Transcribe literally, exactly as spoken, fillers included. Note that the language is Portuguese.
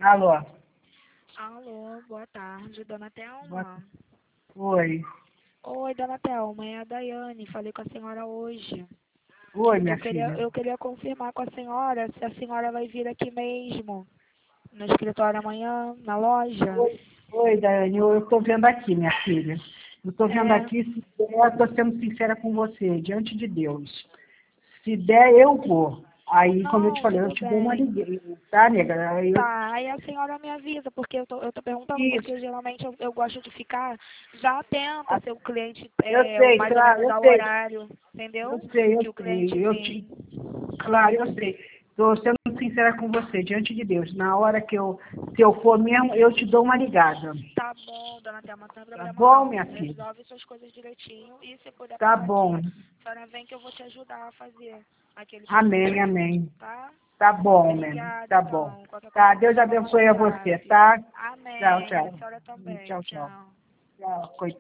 Alô? Alô, boa tarde, dona Boa- Thelma. Oi. Oi, dona Thelma, é a Daiane, falei com a senhora hoje. Oi, minha Eu queria, filha. eu queria confirmar com a senhora se a senhora vai vir aqui mesmo, no escritório amanhã, na loja. Oi, Oi, Daiane. Eu estou vendo aqui, minha filha. Eu estou vendo É, aqui, se der, estou sendo sincera com você, diante de Deus. Se der, eu vou. Aí, como eu te não, falei, eu tudo te dou uma bem. ligação, tá, nega? Aí eu... Tá, aí a senhora me avisa, porque eu tô, eu tô perguntando, Isso. porque geralmente eu, eu gosto de ficar já atenta se o cliente, Eu é, sei, mais ou claro, menos eu ao sei. horário, Eu entendeu? sei, eu Que o cliente sei. Eu vem. te... Claro, eu sei. Estou sendo sincera com você, diante de Deus. Na hora que eu, se eu for mesmo, eu te dou uma ligada. Tá bom, dona Thelma, não tem Tá problema bom, não. minha filha? Resolve suas coisas direitinho e se puder Tá passar aqui, bom. a senhora vem que eu vou te ajudar a fazer aquele Amém, procedimento, amém. tá? Tá bom, mesmo. Obrigada, Tá bom. então. Qualquer coisa Tá, você me Deus chama no abençoe a você, WhatsApp. tá? Tchau, Amém. A tchau. senhora também. Tchau, tchau. Tchau. Tchau, coitado.